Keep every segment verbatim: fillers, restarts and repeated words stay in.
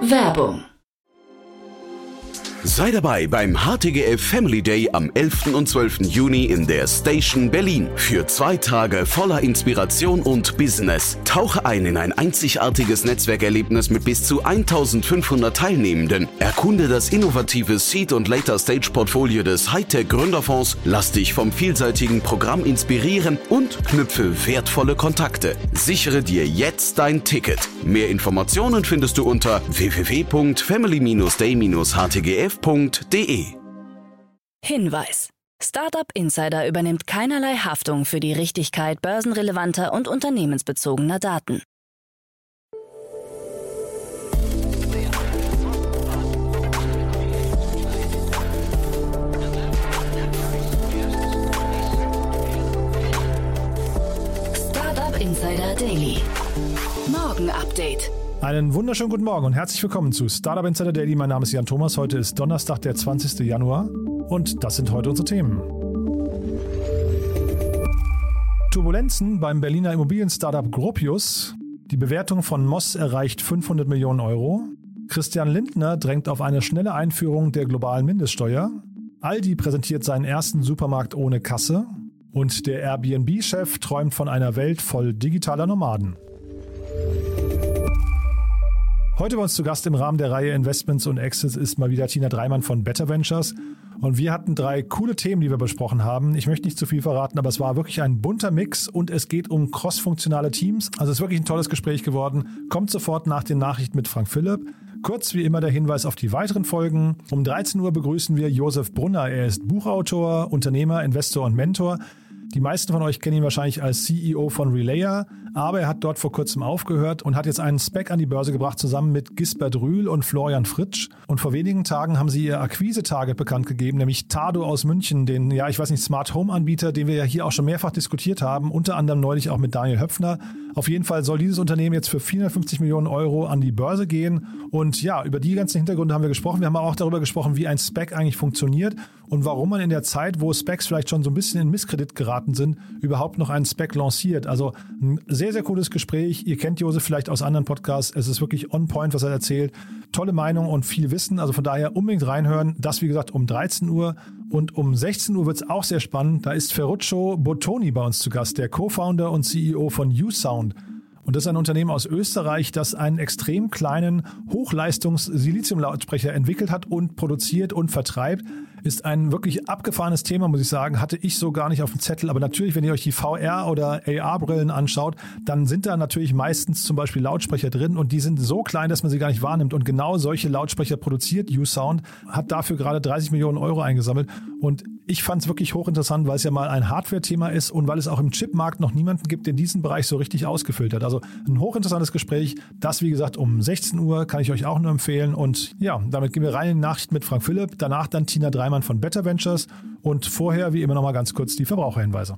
Werbung. Sei dabei beim H T G F Family Day am elften und zwölften Juni in der Station Berlin. Für zwei Tage voller Inspiration und Business. Tauche ein in ein einzigartiges Netzwerkerlebnis mit bis zu eintausendfünfhundert Teilnehmenden. Erkunde das innovative Seed- und Later-Stage-Portfolio des Hightech-Gründerfonds. Lass dich vom vielseitigen Programm inspirieren und knüpfe wertvolle Kontakte. Sichere dir jetzt dein Ticket. Mehr Informationen findest du unter w w w punkt family day h t g f punkt d e. Hinweis: Startup Insider übernimmt keinerlei Haftung für die Richtigkeit börsenrelevanter und unternehmensbezogener Daten. Startup Insider Daily. Morgen Update. Einen wunderschönen guten Morgen und herzlich willkommen zu Startup Insider Daily. Mein Name ist Jan Thomas. Heute ist Donnerstag, der zwanzigsten Januar und das sind heute unsere Themen. Turbulenzen beim Berliner Immobilien-Startup Gropius. Die Bewertung von Moss erreicht fünfhundert Millionen Euro. Christian Lindner drängt auf eine schnelle Einführung der globalen Mindeststeuer. Aldi präsentiert seinen ersten Supermarkt ohne Kasse. Und der Airbnb-Chef träumt von einer Welt voll digitaler Nomaden. Heute bei uns zu Gast im Rahmen der Reihe Investments und Exits ist mal wieder Tina Dreimann von Better Ventures. Und wir hatten drei coole Themen, die wir besprochen haben. Ich möchte nicht zu viel verraten, aber es war wirklich ein bunter Mix und es geht um cross-funktionale Teams. Also es ist wirklich ein tolles Gespräch geworden. Kommt sofort nach den Nachrichten mit Frank Philipp. Kurz wie immer der Hinweis auf die weiteren Folgen. Um dreizehn Uhr begrüßen wir Josef Brunner. Er ist Buchautor, Unternehmer, Investor und Mentor. Die meisten von euch kennen ihn wahrscheinlich als C E O von Relayer, aber er hat dort vor kurzem aufgehört und hat jetzt einen Spec an die Börse gebracht, zusammen mit Gisbert Rühl und Florian Fritsch. Und vor wenigen Tagen haben sie ihr Akquise-Target bekannt gegeben, nämlich Tado aus München, den, ja, ich weiß nicht, Smart Home-Anbieter, den wir ja hier auch schon mehrfach diskutiert haben, unter anderem neulich auch mit Daniel Höpfner. Auf jeden Fall soll dieses Unternehmen jetzt für vierhundertfünfzig Millionen Euro an die Börse gehen. Und ja, über die ganzen Hintergründe haben wir gesprochen. Wir haben auch darüber gesprochen, wie ein Spec eigentlich funktioniert und warum man in der Zeit, wo Specs vielleicht schon so ein bisschen in Misskredit geraten sind, überhaupt noch einen Spec lanciert. Also ein sehr, sehr cooles Gespräch. Ihr kennt Josef vielleicht aus anderen Podcasts. Es ist wirklich on point, was er erzählt. Tolle Meinung und viel Wissen. Also von daher unbedingt reinhören. Das, wie gesagt, um dreizehn Uhr. Und um sechzehn Uhr wird es auch sehr spannend. Da ist Ferruccio Bottoni bei uns zu Gast, der Co-Founder und C E O von U-Sound. Und das ist ein Unternehmen aus Österreich, das einen extrem kleinen Hochleistungs-Silizium-Lautsprecher entwickelt hat und produziert und vertreibt. Ist ein wirklich abgefahrenes Thema, muss ich sagen. Hatte ich so gar nicht auf dem Zettel. Aber natürlich, wenn ihr euch die V R- oder A R-Brillen anschaut, dann sind da natürlich meistens zum Beispiel Lautsprecher drin und die sind so klein, dass man sie gar nicht wahrnimmt. Und genau solche Lautsprecher produziert U-Sound, hat dafür gerade dreißig Millionen Euro eingesammelt. Und ich fand es wirklich hochinteressant, weil es ja mal ein Hardware-Thema ist und weil es auch im Chipmarkt noch niemanden gibt, der diesen Bereich so richtig ausgefüllt hat. Also ein hochinteressantes Gespräch. Das, wie gesagt, um sechzehn Uhr kann ich euch auch nur empfehlen. Und ja, damit gehen wir rein in die Nachrichten mit Frank Philipp. Danach dann Tina Dreimann von Better Ventures. Und vorher, wie immer, noch mal ganz kurz die Verbraucherhinweise.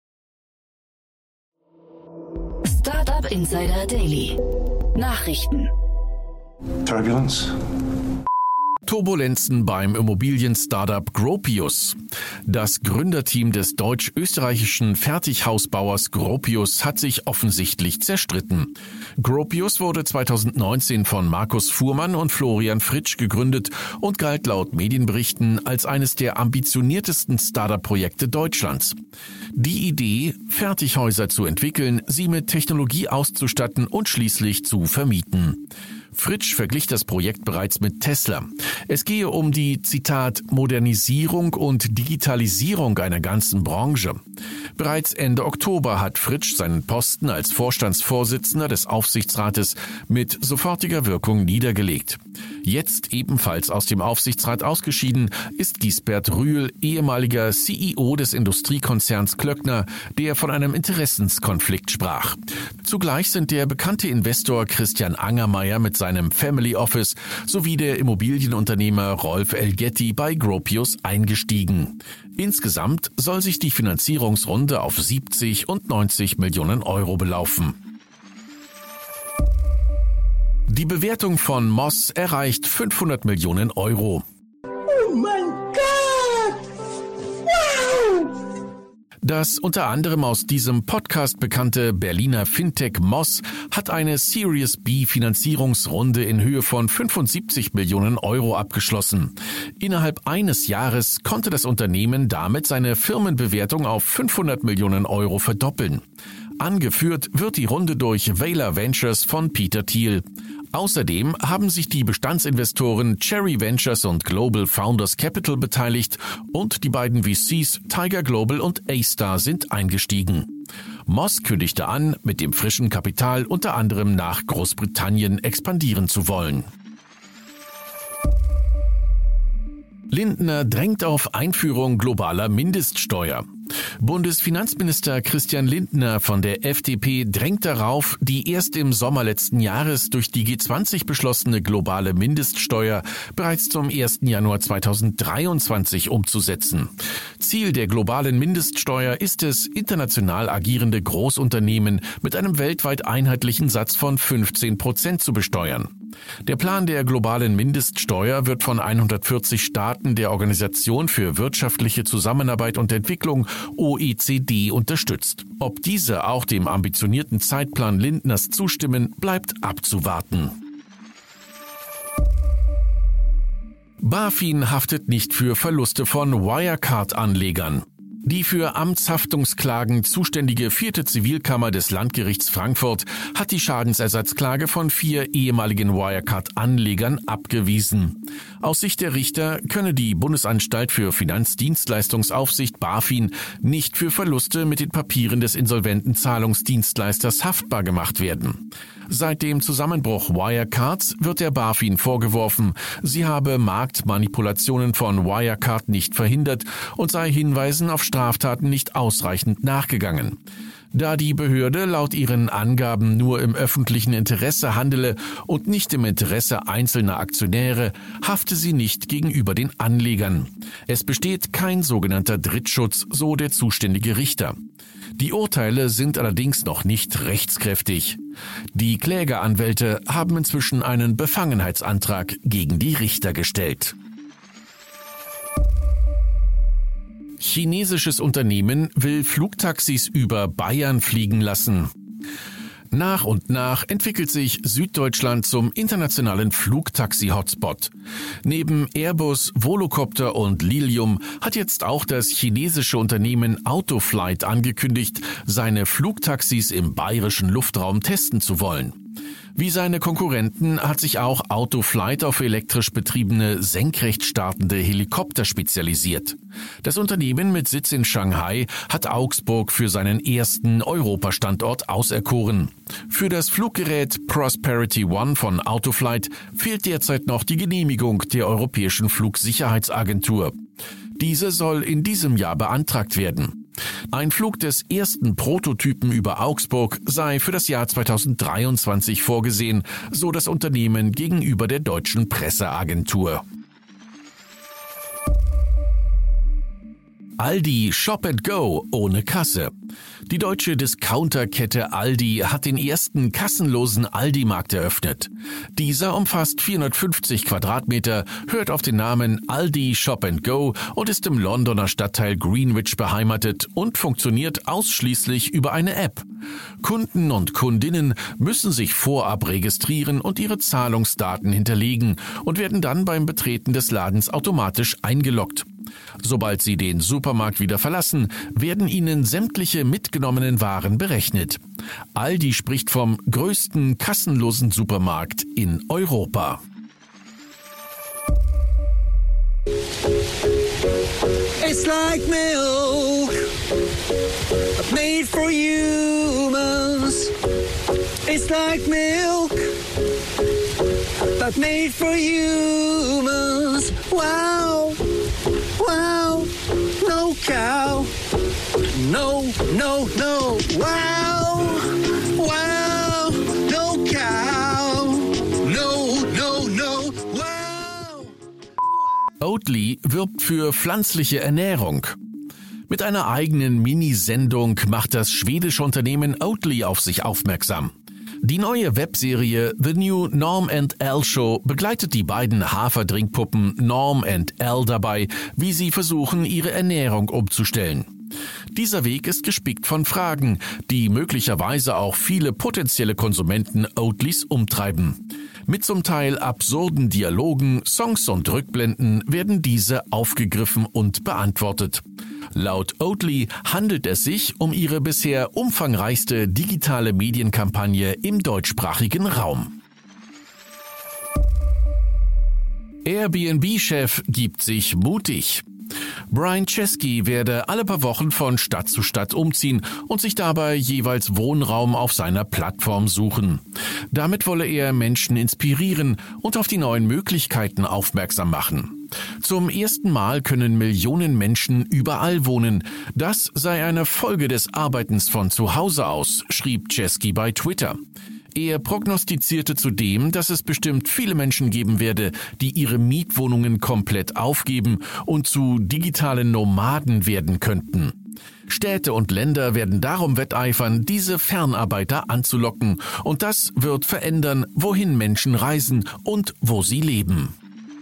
Startup Insider Daily. Nachrichten. Turbulence. Turbulenzen beim Immobilien-Startup Gropius. Das Gründerteam des deutsch-österreichischen Fertighausbauers Gropius hat sich offensichtlich zerstritten. Gropius wurde zweitausendneunzehn von Markus Fuhrmann und Florian Fritsch gegründet und galt laut Medienberichten als eines der ambitioniertesten Startup-Projekte Deutschlands. Die Idee, Fertighäuser zu entwickeln, sie mit Technologie auszustatten und schließlich zu vermieten. Fritsch verglich das Projekt bereits mit Tesla. Es gehe um die, Zitat, Modernisierung und Digitalisierung einer ganzen Branche. Bereits Ende Oktober hat Fritsch seinen Posten als Vorstandsvorsitzender des Aufsichtsrates mit sofortiger Wirkung niedergelegt. Jetzt ebenfalls aus dem Aufsichtsrat ausgeschieden ist Gisbert Rühl, ehemaliger C E O des Industriekonzerns Klöckner, der von einem Interessenskonflikt sprach. Zugleich sind der bekannte Investor Christian Angermeier mit seinem Family Office sowie der Immobilienunternehmer Rolf Elgetti bei Gropius eingestiegen. Insgesamt soll sich die Finanzierungsrunde auf siebzig und neunzig Millionen Euro belaufen. Die Bewertung von Moss erreicht fünfhundert Millionen Euro. Oh mein Gott! Wow! Das unter anderem aus diesem Podcast bekannte Berliner Fintech Moss hat eine Series B Finanzierungsrunde in Höhe von fünfundsiebzig Millionen Euro abgeschlossen. Innerhalb eines Jahres konnte das Unternehmen damit seine Firmenbewertung auf fünfhundert Millionen Euro verdoppeln. Angeführt wird die Runde durch Vela Ventures von Peter Thiel. Außerdem haben sich die Bestandsinvestoren Cherry Ventures und Global Founders Capital beteiligt und die beiden V Cs Tiger Global und A-Star sind eingestiegen. Moss kündigte an, mit dem frischen Kapital unter anderem nach Großbritannien expandieren zu wollen. Lindner drängt auf Einführung globaler Mindeststeuer. Bundesfinanzminister Christian Lindner von der F D P drängt darauf, die erst im Sommer letzten Jahres durch die G zwanzig beschlossene globale Mindeststeuer bereits zum ersten Januar zweitausenddreiundzwanzig umzusetzen. Ziel der globalen Mindeststeuer ist es, international agierende Großunternehmen mit einem weltweit einheitlichen Satz von fünfzehn Prozent zu besteuern. Der Plan der globalen Mindeststeuer wird von hundertvierzig Staaten der Organisation für wirtschaftliche Zusammenarbeit und Entwicklung O E C D unterstützt. Ob diese auch dem ambitionierten Zeitplan Lindners zustimmen, bleibt abzuwarten. BaFin haftet nicht für Verluste von Wirecard-Anlegern. Die für Amtshaftungsklagen zuständige vierte Zivilkammer des Landgerichts Frankfurt hat die Schadensersatzklage von vier ehemaligen Wirecard-Anlegern abgewiesen. Aus Sicht der Richter könne die Bundesanstalt für Finanzdienstleistungsaufsicht BaFin nicht für Verluste mit den Papieren des insolventen Zahlungsdienstleisters haftbar gemacht werden. Seit dem Zusammenbruch Wirecards wird der BaFin vorgeworfen, sie habe Marktmanipulationen von Wirecard nicht verhindert und sei Hinweisen auf Straftaten nicht ausreichend nachgegangen. Da die Behörde laut ihren Angaben nur im öffentlichen Interesse handele und nicht im Interesse einzelner Aktionäre, hafte sie nicht gegenüber den Anlegern. Es besteht kein sogenannter Drittschutz, so der zuständige Richter. Die Urteile sind allerdings noch nicht rechtskräftig. Die Klägeranwälte haben inzwischen einen Befangenheitsantrag gegen die Richter gestellt. Chinesisches Unternehmen will Flugtaxis über Bayern fliegen lassen. Nach und nach entwickelt sich Süddeutschland zum internationalen Flugtaxi-Hotspot. Neben Airbus, Volocopter und Lilium hat jetzt auch das chinesische Unternehmen Autoflight angekündigt, seine Flugtaxis im bayerischen Luftraum testen zu wollen. Wie seine Konkurrenten hat sich auch Autoflight auf elektrisch betriebene, senkrecht startende Helikopter spezialisiert. Das Unternehmen mit Sitz in Shanghai hat Augsburg für seinen ersten Europastandort auserkoren. Für das Fluggerät Prosperity One von Autoflight fehlt derzeit noch die Genehmigung der Europäischen Flugsicherheitsagentur. Diese soll in diesem Jahr beantragt werden. Ein Flug des ersten Prototypen über Augsburg sei für das Jahr zweitausenddreiundzwanzig vorgesehen, so das Unternehmen gegenüber der deutschen Presseagentur. Aldi Shop and Go ohne Kasse. Die deutsche Discounterkette Aldi hat den ersten kassenlosen Aldi-Markt eröffnet. Dieser umfasst vierhundertfünfzig Quadratmeter, hört auf den Namen Aldi Shop and Go und ist im Londoner Stadtteil Greenwich beheimatet und funktioniert ausschließlich über eine App. Kunden und Kundinnen müssen sich vorab registrieren und ihre Zahlungsdaten hinterlegen und werden dann beim Betreten des Ladens automatisch eingeloggt. Sobald sie den Supermarkt wieder verlassen, werden ihnen sämtliche mitgenommenen Waren berechnet. Aldi spricht vom größten kassenlosen Supermarkt in Europa. It's like milk, made for humans. It's like milk, but made for humans. Wow. Wow, no cow, no, no, no, wow, wow, no cow, no, no, no, wow. Oatly wirbt für pflanzliche Ernährung. Mit einer eigenen Minisendung macht das schwedische Unternehmen Oatly auf sich aufmerksam. Die neue Webserie The New Norm and Elle Show begleitet die beiden Haferdrinkpuppen Norm and Elle dabei, wie sie versuchen, ihre Ernährung umzustellen. Dieser Weg ist gespickt von Fragen, die möglicherweise auch viele potenzielle Konsumenten Oatlys umtreiben. Mit zum Teil absurden Dialogen, Songs und Rückblenden werden diese aufgegriffen und beantwortet. Laut Oatly handelt es sich um ihre bisher umfangreichste digitale Medienkampagne im deutschsprachigen Raum. Airbnb-Chef gibt sich mutig. Brian Chesky werde alle paar Wochen von Stadt zu Stadt umziehen und sich dabei jeweils Wohnraum auf seiner Plattform suchen. Damit wolle er Menschen inspirieren und auf die neuen Möglichkeiten aufmerksam machen. Zum ersten Mal können Millionen Menschen überall wohnen. Das sei eine Folge des Arbeitens von zu Hause aus, schrieb Chesky bei Twitter. Er prognostizierte zudem, dass es bestimmt viele Menschen geben werde, die ihre Mietwohnungen komplett aufgeben und zu digitalen Nomaden werden könnten. Städte und Länder werden darum wetteifern, diese Fernarbeiter anzulocken, und das wird verändern, wohin Menschen reisen und wo sie leben.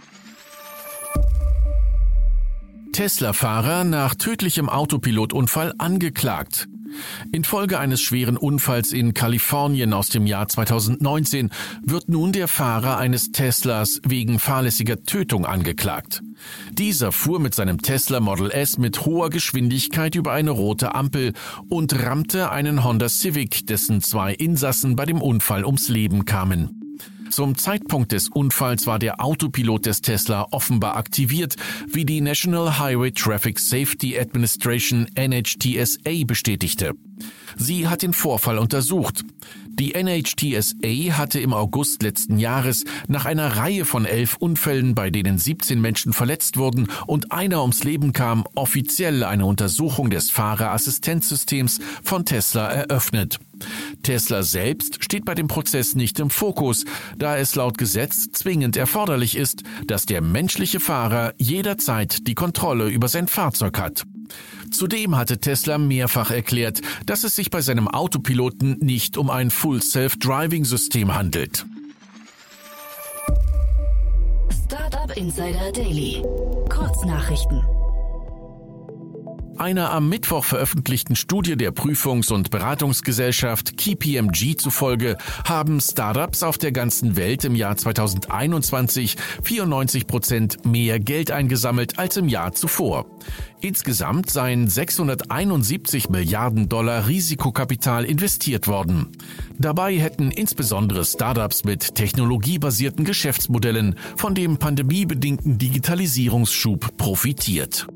Tesla-Fahrer nach tödlichem Autopilotunfall angeklagt. Infolge eines schweren Unfalls in Kalifornien aus dem Jahr zweitausendneunzehn wird nun der Fahrer eines Teslas wegen fahrlässiger Tötung angeklagt. Dieser fuhr mit seinem Tesla Model S mit hoher Geschwindigkeit über eine rote Ampel und rammte einen Honda Civic, dessen zwei Insassen bei dem Unfall ums Leben kamen. Zum Zeitpunkt des Unfalls war der Autopilot des Tesla offenbar aktiviert, wie die National Highway Traffic Safety Administration N H T S A bestätigte. Sie hat den Vorfall untersucht. Die N H T S A hatte im August letzten Jahres nach einer Reihe von elf Unfällen, bei denen siebzehn Menschen verletzt wurden und einer ums Leben kam, offiziell eine Untersuchung des Fahrerassistenzsystems von Tesla eröffnet. Tesla selbst steht bei dem Prozess nicht im Fokus, da es laut Gesetz zwingend erforderlich ist, dass der menschliche Fahrer jederzeit die Kontrolle über sein Fahrzeug hat. Zudem hatte Tesla mehrfach erklärt, dass es sich bei seinem Autopiloten nicht um ein Full-Self-Driving-System handelt. Startup Insider Daily. Kurznachrichten. Einer am Mittwoch veröffentlichten Studie der Prüfungs- und Beratungsgesellschaft K P M G zufolge haben Startups auf der ganzen Welt im Jahr zweitausendeinundzwanzig vierundneunzig Prozent mehr Geld eingesammelt als im Jahr zuvor. Insgesamt seien sechshunderteinundsiebzig Milliarden Dollar Risikokapital investiert worden. Dabei hätten insbesondere Startups mit technologiebasierten Geschäftsmodellen von dem pandemiebedingten Digitalisierungsschub profitiert.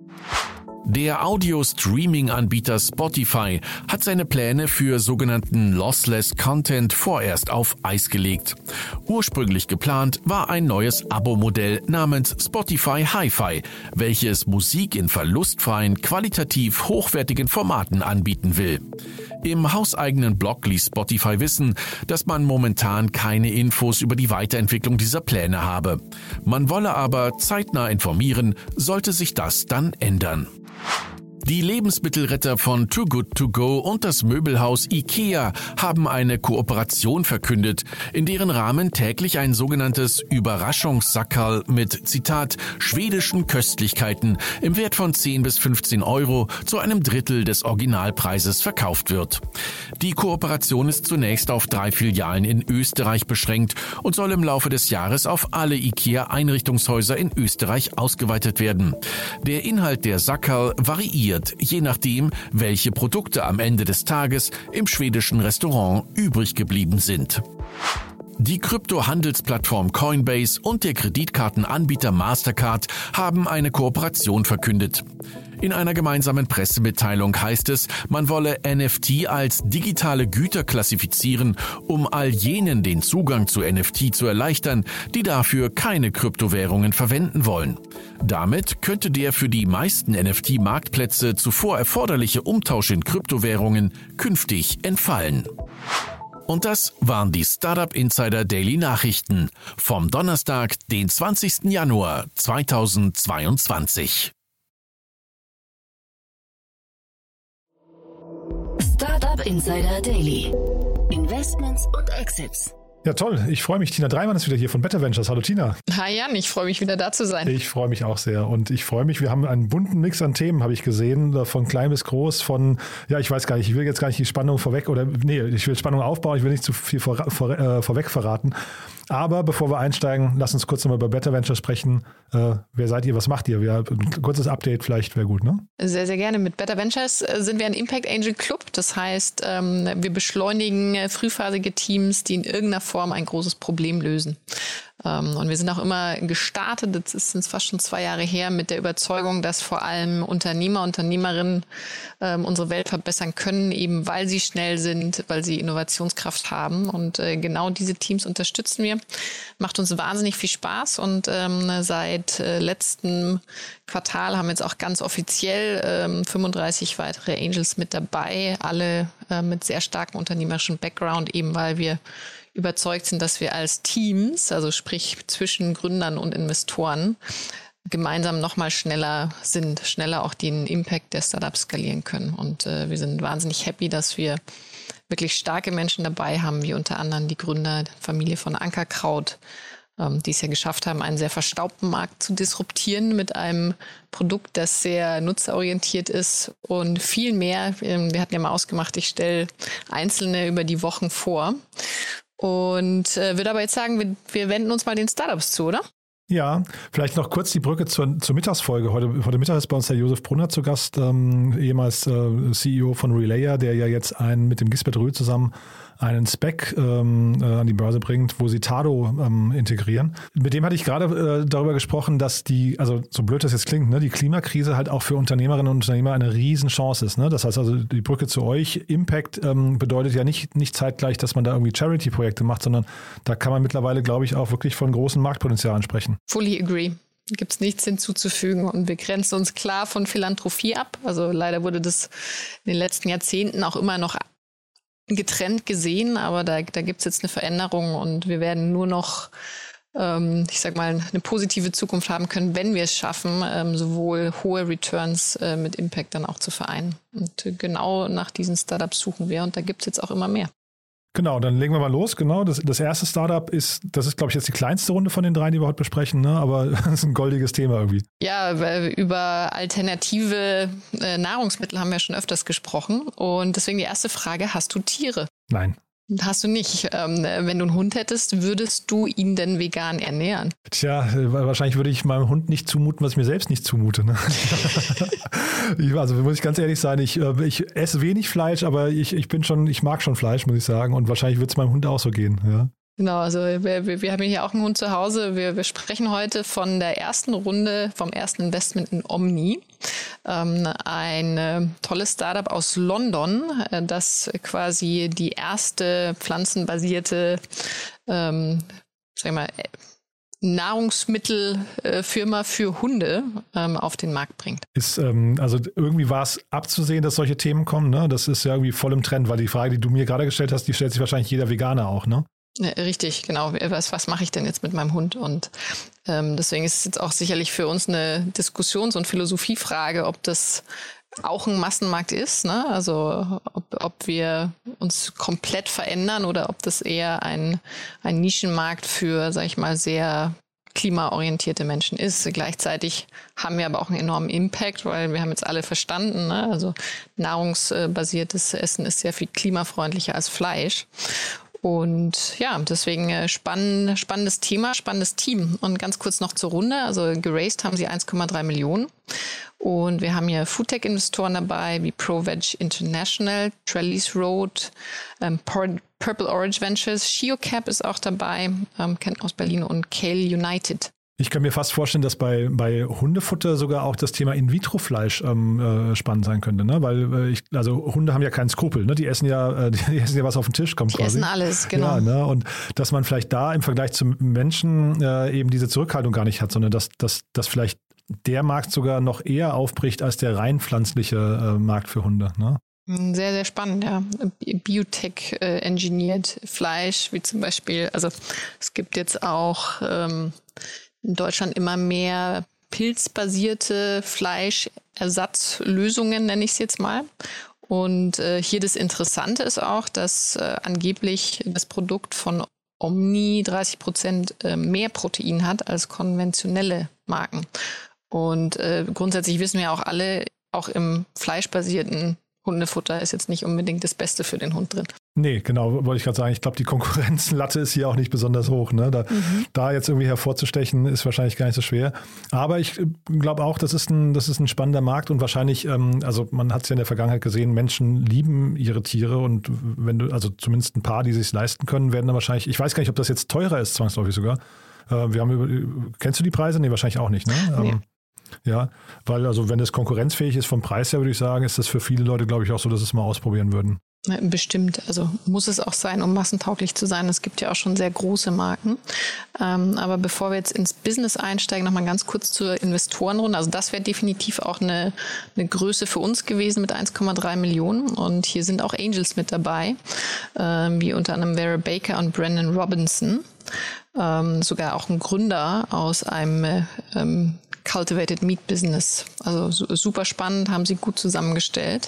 Der Audio-Streaming-Anbieter Spotify hat seine Pläne für sogenannten Lossless Content vorerst auf Eis gelegt. Ursprünglich geplant war ein neues Abo-Modell namens Spotify Hi-Fi, welches Musik in verlustfreien, qualitativ hochwertigen Formaten anbieten will. Im hauseigenen Blog ließ Spotify wissen, dass man momentan keine Infos über die Weiterentwicklung dieser Pläne habe. Man wolle aber zeitnah informieren, sollte sich das dann ändern. Die Lebensmittelretter von Too Good To Go und das Möbelhaus IKEA haben eine Kooperation verkündet, in deren Rahmen täglich ein sogenanntes Überraschungssackerl mit, Zitat, schwedischen Köstlichkeiten im Wert von zehn bis fünfzehn Euro zu einem Drittel des Originalpreises verkauft wird. Die Kooperation ist zunächst auf drei Filialen in Österreich beschränkt und soll im Laufe des Jahres auf alle IKEA-Einrichtungshäuser in Österreich ausgeweitet werden. Der Inhalt der Sackerl variiert, je nachdem, welche Produkte am Ende des Tages im schwedischen Restaurant übrig geblieben sind. Die Krypto-Handelsplattform Coinbase und der Kreditkartenanbieter Mastercard haben eine Kooperation verkündet. In einer gemeinsamen Pressemitteilung heißt es, man wolle N F T als digitale Güter klassifizieren, um all jenen den Zugang zu N F T zu erleichtern, die dafür keine Kryptowährungen verwenden wollen. Damit könnte der für die meisten N F T-Marktplätze zuvor erforderliche Umtausch in Kryptowährungen künftig entfallen. Und das waren die Startup Insider Daily Nachrichten vom Donnerstag, den zwanzigsten Januar zweitausendzweiundzwanzig. Startup Insider Daily. Investments und Exits. Ja, toll. Ich freue mich. Tina Dreimann ist wieder hier von Better Ventures. Hallo Tina. Hi Jan, ich freue mich wieder da zu sein. Ich freue mich auch sehr und ich freue mich, wir haben einen bunten Mix an Themen, habe ich gesehen, von klein bis groß, von, ja, ich weiß gar nicht, ich will jetzt gar nicht die Spannung vorweg oder, nee, ich will Spannung aufbauen, ich will nicht zu viel vor, vor, äh, vorweg verraten. Aber bevor wir einsteigen, lass uns kurz nochmal über Better Ventures sprechen. Äh, wer seid ihr, was macht ihr? Ja, ein kurzes Update vielleicht wäre gut, ne? Sehr, sehr gerne. Mit Better Ventures sind wir ein Impact Angel Club. Das heißt, ähm, wir beschleunigen frühphasige Teams, die in irgendeiner Form ein großes Problem lösen. Um, und wir sind auch immer gestartet, das ist jetzt fast schon zwei Jahre her, mit der Überzeugung, dass vor allem Unternehmer, Unternehmerinnen ähm, unsere Welt verbessern können, eben weil sie schnell sind, weil sie Innovationskraft haben. Und äh, genau diese Teams unterstützen wir. Macht uns wahnsinnig viel Spaß. Und ähm, seit äh, letztem Quartal haben wir jetzt auch ganz offiziell ähm, fünfunddreißig weitere Angels mit dabei, alle äh, mit sehr starkem unternehmerischen Background, eben weil wir überzeugt sind, dass wir als Teams, also sprich zwischen Gründern und Investoren, gemeinsam noch mal schneller sind, schneller auch den Impact der Startups skalieren können. Und äh, wir sind wahnsinnig happy, dass wir wirklich starke Menschen dabei haben, wie unter anderem die Gründer, die Familie von Ankerkraut, ähm, die es ja geschafft haben, einen sehr verstaubten Markt zu disruptieren mit einem Produkt, das sehr nutzerorientiert ist und viel mehr. Wir hatten ja mal ausgemacht, ich stelle einzelne über die Wochen vor. Und äh, würde aber jetzt sagen, wir, wir wenden uns mal den Startups zu, oder? Ja, vielleicht noch kurz die Brücke zur, zur Mittagsfolge. Heute, heute Mittag ist bei uns der Josef Brunner zu Gast, ähm, ehemals äh, C E O von Relayer, der ja jetzt einen, mit dem Gisbert Rühl zusammen einen Spec ähm, äh, an die Börse bringt, wo sie Tado ähm, integrieren. Mit dem hatte ich gerade äh, darüber gesprochen, dass die, also so blöd das jetzt klingt, ne, die Klimakrise halt auch für Unternehmerinnen und Unternehmer eine Riesenchance ist. Ne? Das heißt also, die Brücke zu euch, Impact ähm, bedeutet ja nicht, nicht zeitgleich, dass man da irgendwie Charity-Projekte macht, sondern da kann man mittlerweile, glaube ich, auch wirklich von großen Marktpotenzialen sprechen. Fully agree. Gibt es nichts hinzuzufügen und wir grenzen uns klar von Philanthropie ab. Also leider wurde das in den letzten Jahrzehnten auch immer noch getrennt gesehen, aber da, da gibt es jetzt eine Veränderung und wir werden nur noch, ähm, ich sag mal, eine positive Zukunft haben können, wenn wir es schaffen, ähm, sowohl hohe Returns äh, mit Impact dann auch zu vereinen. Und äh, genau nach diesen Startups suchen wir und da gibt es jetzt auch immer mehr. Genau, dann legen wir mal los. Genau, das, das erste Startup ist, das ist, glaube ich, jetzt die kleinste Runde von den drei, die wir heute besprechen, ne? Aber das ist ein goldiges Thema irgendwie. Ja, über alternative äh, Nahrungsmittel haben wir schon öfters gesprochen. Und deswegen die erste Frage, hast du Tiere? Nein. Hast du nicht. Ähm, wenn du einen Hund hättest, würdest du ihn denn vegan ernähren? Tja, wahrscheinlich würde ich meinem Hund nicht zumuten, was ich mir selbst nicht zumute. Ne? ich, also muss ich ganz ehrlich sein, ich, ich esse wenig Fleisch, aber ich, ich bin schon, ich mag schon Fleisch, muss ich sagen. Und wahrscheinlich wird es meinem Hund auch so gehen. Ja. Genau, also wir, wir, wir haben hier auch einen Hund zu Hause. Wir, wir sprechen heute von der ersten Runde, vom ersten Investment in Omni. Ähm, ein äh, tolles Startup aus London, äh, das quasi die erste pflanzenbasierte ähm, sag ich mal, Nahrungsmittelfirma für Hunde ähm, auf den Markt bringt. Ist, ähm, also irgendwie war es abzusehen, dass solche Themen kommen, ne? Das ist ja irgendwie voll im Trend, weil die Frage, die du mir gerade gestellt hast, die stellt sich wahrscheinlich jeder Veganer auch, ne? Richtig, genau. Was, was mache ich denn jetzt mit meinem Hund? Und ähm, deswegen ist es jetzt auch sicherlich für uns eine Diskussions- und Philosophiefrage, ob das auch ein Massenmarkt ist, ne? Also ob, ob wir uns komplett verändern oder ob das eher ein, ein Nischenmarkt für, sag ich mal, sehr klimaorientierte Menschen ist. Gleichzeitig haben wir aber auch einen enormen Impact, weil wir haben jetzt alle verstanden, ne? Also nahrungsbasiertes Essen ist sehr viel klimafreundlicher als Fleisch. Und ja, deswegen äh, spann, spannendes Thema, spannendes Team. Und ganz kurz noch zur Runde. Also geraced haben sie eins Komma drei Millionen. Und wir haben hier Foodtech-Investoren dabei, wie ProVeg International, Trellis Road, ähm, Purple Orange Ventures, ShioCap ist auch dabei, ähm, kennt aus Berlin, und Kale United. Ich kann mir fast vorstellen, dass bei, bei Hundefutter sogar auch das Thema In-vitro-Fleisch ähm, äh, spannend sein könnte, ne? Weil äh, ich, also Hunde haben ja keinen Skrupel, ne? Die essen ja, äh, die essen ja was auf den Tisch kommt die quasi. Die essen alles, genau. Ja, ne? Und dass man vielleicht da im Vergleich zum Menschen äh, eben diese Zurückhaltung gar nicht hat, sondern dass, dass, dass vielleicht der Markt sogar noch eher aufbricht als der rein pflanzliche äh, Markt für Hunde, ne? Sehr, sehr spannend, ja. Biotech äh, engineert Fleisch, wie zum Beispiel, also es gibt jetzt auch ähm, in Deutschland immer mehr pilzbasierte Fleischersatzlösungen, nenne ich es jetzt mal. Und äh, hier das Interessante ist auch, dass äh, angeblich das Produkt von Omni dreißig Prozent mehr Protein hat als konventionelle Marken. Und äh, grundsätzlich wissen wir auch alle, auch im fleischbasierten Hundefutter ist jetzt nicht unbedingt das Beste für den Hund drin. Nee, genau, wollte ich gerade sagen. Ich glaube, die Konkurrenzlatte ist hier auch nicht besonders hoch. Ne? Da, mhm. da jetzt irgendwie hervorzustechen, ist wahrscheinlich gar nicht so schwer. Aber ich glaube auch, das ist ein, das ist ein spannender Markt und wahrscheinlich, ähm, also man hat es ja in der Vergangenheit gesehen, Menschen lieben ihre Tiere und wenn du, also zumindest ein paar, die sich leisten können, werden dann wahrscheinlich, ich weiß gar nicht, ob das jetzt teurer ist, zwangsläufig sogar. Äh, wir haben über, kennst du die Preise? Nee, wahrscheinlich auch nicht, ne? Nee. Ähm, ja, weil also wenn es konkurrenzfähig ist vom Preis her, würde ich sagen, ist das für viele Leute, glaube ich, auch so, dass sie es mal ausprobieren würden. Bestimmt, also muss es auch sein, um massentauglich zu sein. Es gibt ja auch schon sehr große Marken. Ähm, aber bevor wir jetzt ins Business einsteigen, nochmal ganz kurz zur Investorenrunde. Also das wäre definitiv auch eine, eine Größe für uns gewesen mit eins Komma drei Millionen. Und hier sind auch Angels mit dabei, ähm, wie unter anderem Vera Baker und Brandon Robinson. Ähm, sogar auch ein Gründer aus einem ähm, Cultivated Meat Business. Also super spannend, haben sie gut zusammengestellt.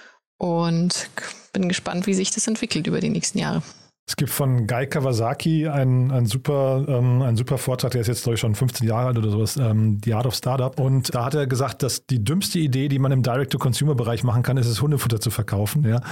Und bin gespannt, wie sich das entwickelt über die nächsten Jahre. Es gibt von Guy Kawasaki einen, einen, super, ähm, einen super Vortrag, der ist jetzt, glaube ich, schon fünfzehn Jahre alt oder sowas, ähm, The Art of Startup. Und da hat er gesagt, dass die dümmste Idee, die man im Direct-to-Consumer-Bereich machen kann, ist es, Hundefutter zu verkaufen. Ja.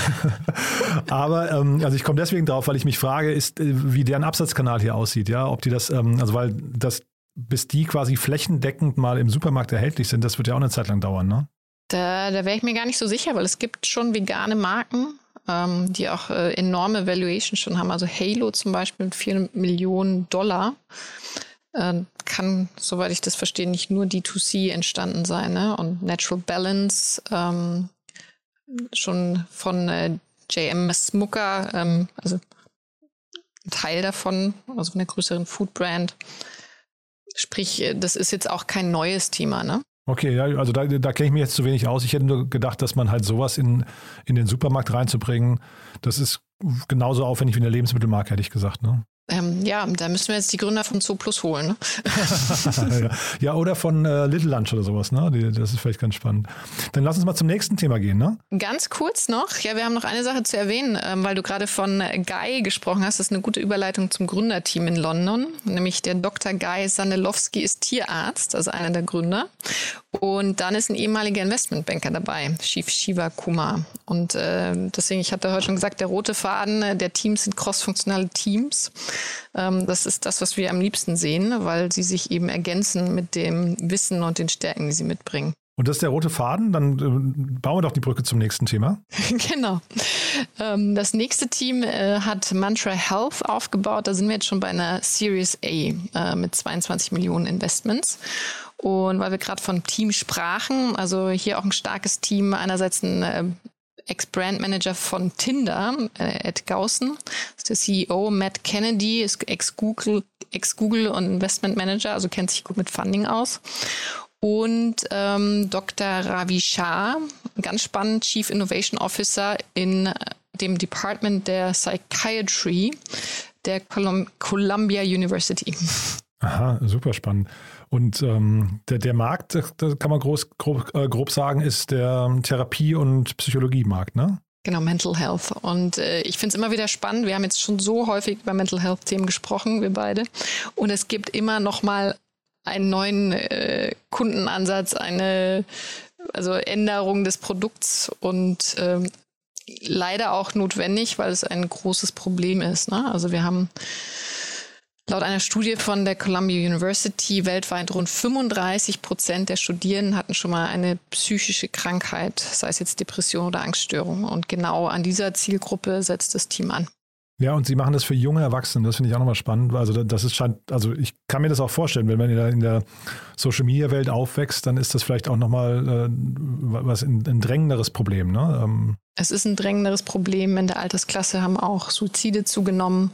Aber ähm, also ich komme deswegen drauf, weil ich mich frage, ist, wie deren Absatzkanal hier aussieht. Ja, ob die das, ähm, also weil das, bis die quasi flächendeckend mal im Supermarkt erhältlich sind, das wird ja auch eine Zeit lang dauern, ne? Da, da wäre ich mir gar nicht so sicher, weil es gibt schon vegane Marken, ähm, die auch äh, enorme Valuations schon haben. Also Halo zum Beispiel mit vier Millionen Dollar äh, kann, soweit ich das verstehe, nicht nur D zwei C entstanden sein. Ne? Und Natural Balance ähm, schon von äh, J M Smucker, ähm, also ein Teil davon, also von der größeren Food-Brand. Sprich, das ist jetzt auch kein neues Thema, ne? Okay, ja, also da, da kenne ich mich jetzt zu wenig aus. Ich hätte nur gedacht, dass man halt sowas in, in den Supermarkt reinzubringen, das ist genauso aufwendig wie eine Lebensmittelmarke, hätte ich gesagt, ne? Ähm, ja, da müssen wir jetzt die Gründer von Zooplus holen, ne? ja. ja, oder von äh, Little Lunch oder sowas, ne? Die, das ist vielleicht ganz spannend. Dann lass uns mal zum nächsten Thema gehen, ne? Ganz kurz noch, ja, wir haben noch eine Sache zu erwähnen, ähm, weil du gerade von Guy gesprochen hast. Das ist eine gute Überleitung zum Gründerteam in London. Nämlich der Doktor Guy Sandelowski ist Tierarzt, also einer der Gründer. Und dann ist ein ehemaliger Investmentbanker dabei, Shiv Shiva Kumar. Und äh, deswegen, ich hatte heute schon gesagt, der rote Faden der Teams sind crossfunktionale Teams. Ähm, das ist das, was wir am liebsten sehen, weil sie sich eben ergänzen mit dem Wissen und den Stärken, die sie mitbringen. Und das ist der rote Faden, dann äh, bauen wir doch die Brücke zum nächsten Thema. Genau. Ähm, das nächste Team äh, hat Mantra Health aufgebaut. Da sind wir jetzt schon bei einer Series A äh, mit zweiundzwanzig Millionen Investments. Und weil wir gerade von Team sprachen, also hier auch ein starkes Team, einerseits ein äh, Ex-Brand-Manager von Tinder, äh, Ed Gaussen, ist der C E O, Matt Kennedy, ist Ex-Google, Ex-Google und Investment-Manager, also kennt sich gut mit Funding aus. Und ähm, Doktor Ravi Shah, ganz spannend, Chief Innovation Officer in dem Department der Psychiatry der Colum- Columbia University. Aha, super spannend. Und ähm, der, der Markt, das kann man groß, grob, äh, grob sagen, ist der Therapie- und Psychologiemarkt, ne? Genau, Mental Health. Und äh, ich finde es immer wieder spannend. Wir haben jetzt schon so häufig über Mental Health-Themen gesprochen, wir beide. Und es gibt immer noch mal einen neuen äh, Kundenansatz, eine also Änderung des Produkts und ähm, leider auch notwendig, weil es ein großes Problem ist. Ne? Also wir haben laut einer Studie von der Columbia University weltweit rund fünfunddreißig Prozent der Studierenden hatten schon mal eine psychische Krankheit, sei es jetzt Depression oder Angststörung. Und genau an dieser Zielgruppe setzt das Team an. Ja, und sie machen das für junge Erwachsene, das finde ich auch nochmal spannend. Also das ist scheint, also ich kann mir das auch vorstellen, wenn man in der, in der Social-Media-Welt aufwächst, dann ist das vielleicht auch nochmal äh, was ein, ein drängenderes Problem, ne? Ähm. Es ist ein drängenderes Problem. In der Altersklasse haben auch Suizide zugenommen.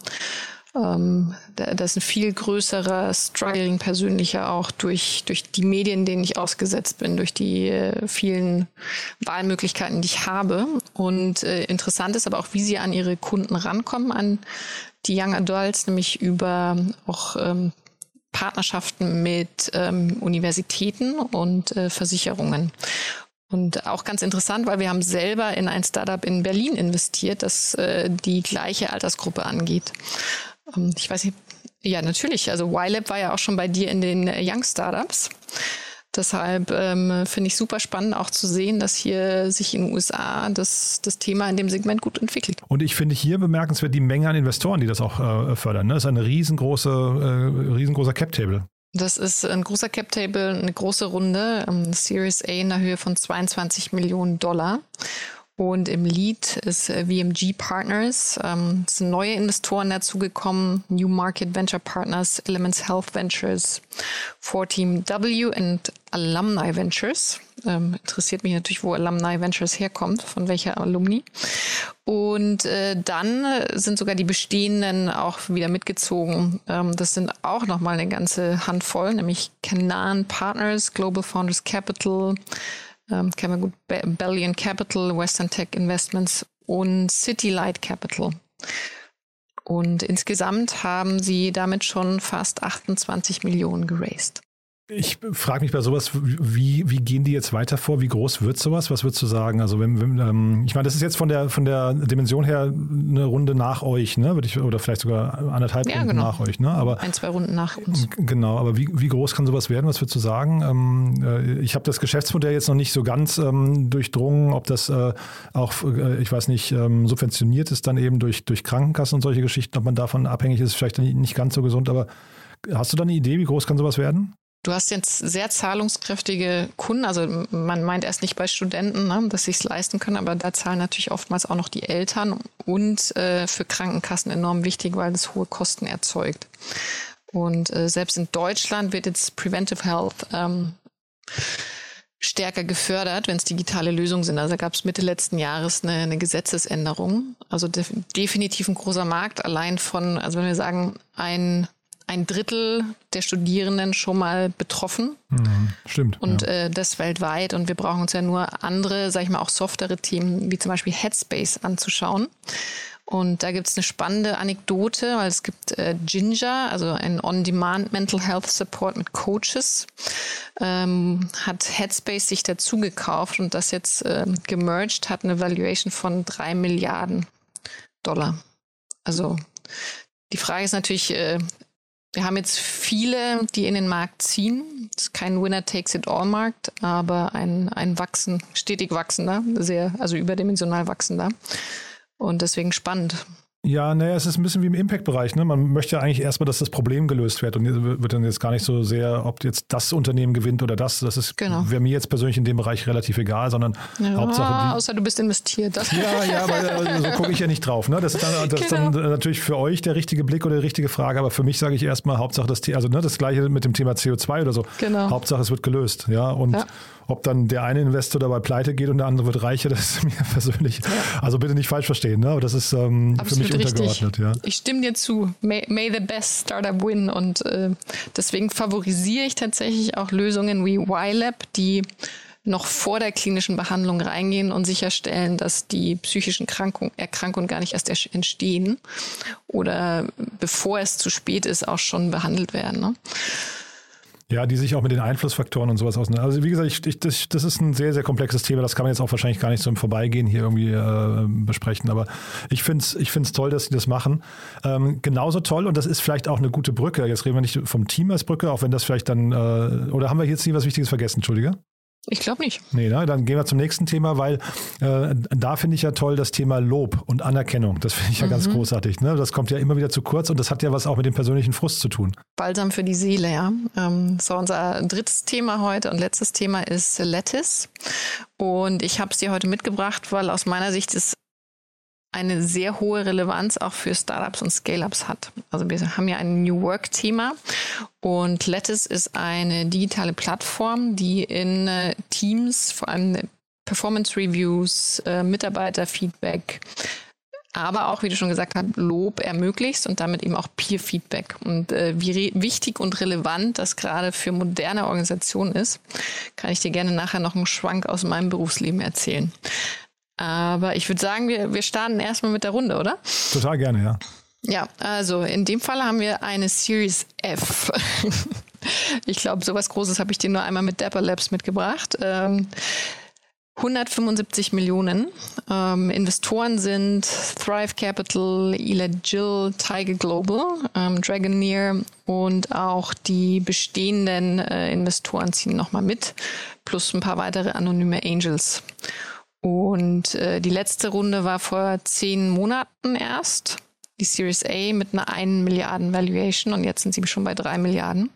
Ähm, das ist ein viel größerer Struggling persönlicher auch durch, durch die Medien, denen ich ausgesetzt bin, durch die äh, vielen Wahlmöglichkeiten, die ich habe. Und äh, interessant ist aber auch, wie sie an ihre Kunden rankommen, an die Young Adults, nämlich über auch ähm, Partnerschaften mit ähm, Universitäten und äh, Versicherungen. Und auch ganz interessant, weil wir haben selber in ein Startup in Berlin investiert, das äh, die gleiche Altersgruppe angeht. Ich weiß nicht, ja natürlich, also Y-Lab war ja auch schon bei dir in den Young Startups. Deshalb ähm, finde ich super spannend auch zu sehen, dass hier sich in den U S A das, das Thema in dem Segment gut entwickelt. Und ich finde hier bemerkenswert die Menge an Investoren, die das auch äh, fördern. Ne? Das ist eine riesengroße, äh, riesengroßer Cap-Table. Das ist ein großer Cap-Table, eine große Runde, ähm, Series A in der Höhe von zweiundzwanzig Millionen Dollar. Und im Lead ist V M G Partners. Ähm, es sind neue Investoren dazugekommen, New Market Venture Partners, Elements Health Ventures, four Team W und Alumni Ventures. Ähm, interessiert mich natürlich, wo Alumni Ventures herkommt, von welcher Alumni. Und äh, dann sind sogar die bestehenden auch wieder mitgezogen. Ähm, das sind auch nochmal eine ganze Handvoll, nämlich Canaan Partners, Global Founders Capital, Ähm, kennen wir gut, Bellion Capital, Western Tech Investments und City Light Capital. Und insgesamt haben sie damit schon fast achtundzwanzig Millionen geraced. Ich frage mich bei sowas, wie, wie gehen die jetzt weiter vor? Wie groß wird sowas? Was würdest du sagen? Also wenn, wenn ähm, ich meine, das ist jetzt von der von der Dimension her eine Runde nach euch, ne? Würde ich, oder vielleicht sogar anderthalb ja, Runden genau. nach euch, ne? Aber ein, zwei Runden nach uns. Genau, aber wie, wie groß kann sowas werden? Was würdest du sagen? Ähm, ich habe das Geschäftsmodell jetzt noch nicht so ganz ähm, durchdrungen, ob das äh, auch, äh, ich weiß nicht, ähm, subventioniert ist dann eben durch, durch Krankenkassen und solche Geschichten, ob man davon abhängig ist, vielleicht nicht ganz so gesund, aber hast du da eine Idee, wie groß kann sowas werden? Du hast jetzt sehr zahlungskräftige Kunden, also man meint erst nicht bei Studenten, ne, dass sie es leisten können, aber da zahlen natürlich oftmals auch noch die Eltern und äh, für Krankenkassen enorm wichtig, weil das hohe Kosten erzeugt. Und äh, selbst in Deutschland wird jetzt Preventive Health ähm, stärker gefördert, wenn es digitale Lösungen sind. Also da gab es Mitte letzten Jahres eine, eine Gesetzesänderung. Also def- definitiv ein großer Markt, allein von, also wenn wir sagen, ein ein Drittel der Studierenden schon mal betroffen. Mhm, stimmt. Und ja. äh, das weltweit. Und wir brauchen uns ja nur andere, sag ich mal, auch softere Themen, wie zum Beispiel Headspace anzuschauen. Und da gibt es eine spannende Anekdote, weil es gibt äh, Ginger, also ein On-Demand Mental Health Support mit Coaches, ähm, hat Headspace sich dazu gekauft und das jetzt äh, gemerged, hat eine Valuation von drei Milliarden Dollar. Also die Frage ist natürlich, äh, wir haben jetzt viele, die in den Markt ziehen. Es ist kein Winner-Takes-it-all-Markt, aber ein, ein wachsen, stetig wachsender, sehr, also überdimensional wachsender. Und deswegen spannend. Ja, naja, es ist ein bisschen wie im Impact-Bereich. Ne? Man möchte ja eigentlich erstmal, dass das Problem gelöst wird und wird dann jetzt gar nicht so sehr, ob jetzt das Unternehmen gewinnt oder das. Das ist genau. wäre mir jetzt persönlich in dem Bereich relativ egal, sondern ja, Hauptsache die, außer du bist investiert. Ja, ja, aber so gucke ich ja nicht drauf. Ne? Das ist dann, das genau. ist dann natürlich für euch der richtige Blick oder die richtige Frage, aber für mich sage ich erstmal Hauptsache das Thema, also ne, das gleiche mit dem Thema C O zwei oder so. Genau. Hauptsache es wird gelöst. Ja, und ja. ob dann der eine Investor dabei pleite geht und der andere wird reicher, das ist mir persönlich, ja. also bitte nicht falsch verstehen, ne? Aber das ist ähm, für mich untergeordnet. Ja. Ich stimme dir zu. May, may the best startup win. Und äh, deswegen favorisiere ich tatsächlich auch Lösungen wie Y-Lab, die noch vor der klinischen Behandlung reingehen und sicherstellen, dass die psychischen Erkrankungen, Erkrankungen gar nicht erst entstehen oder bevor es zu spät ist, auch schon behandelt werden. Ne? Ja, die sich auch mit den Einflussfaktoren und sowas auseinander. Also wie gesagt, ich, ich, das, das ist ein sehr, sehr komplexes Thema. Das kann man jetzt auch wahrscheinlich gar nicht so im Vorbeigehen hier irgendwie äh, besprechen. Aber ich finde es ich find's toll, dass sie das machen. Ähm, genauso toll, und das ist vielleicht auch eine gute Brücke. Jetzt reden wir nicht vom Team als Brücke, auch wenn das vielleicht dann, äh, oder haben wir jetzt nie was Wichtiges vergessen, Entschuldige? Ich glaube nicht. Nee, ne? Dann gehen wir zum nächsten Thema, weil äh, da finde ich ja toll das Thema Lob und Anerkennung. Das finde ich ja mhm. ganz großartig. Ne? Das kommt ja immer wieder zu kurz und das hat ja was auch mit dem persönlichen Frust zu tun. Balsam für die Seele, ja. Ähm, so, unser drittes Thema heute und letztes Thema ist Lattice. Und ich habe es dir heute mitgebracht, weil aus meiner Sicht es eine sehr hohe Relevanz auch für Startups und Scale-Ups hat. Also wir haben ja ein New Work-Thema und Lattice ist eine digitale Plattform, die in äh, Teams, vor allem Performance-Reviews, äh, Mitarbeiterfeedback, aber auch, wie du schon gesagt hast, Lob ermöglicht und damit eben auch Peer-Feedback. Und äh, wie re- wichtig und relevant das gerade für moderne Organisationen ist, kann ich dir gerne nachher noch einen Schwank aus meinem Berufsleben erzählen. Aber ich würde sagen, wir, wir starten erstmal mit der Runde, oder? Total gerne, ja. Ja, also in dem Fall haben wir eine Series F. Ich glaube, sowas Großes habe ich dir nur einmal mit Dapper Labs mitgebracht. Ähm, hundertfünfundsiebzig Millionen. Ähm, Investoren sind Thrive Capital, Eli Jill, Tiger Global, ähm, Dragoneer und auch die bestehenden äh, Investoren ziehen nochmal mit, plus ein paar weitere anonyme Angels. Und äh, die letzte Runde war vor zehn Monaten erst, die Series A mit einer einen Milliarden Valuation und jetzt sind sie schon bei drei Milliarden.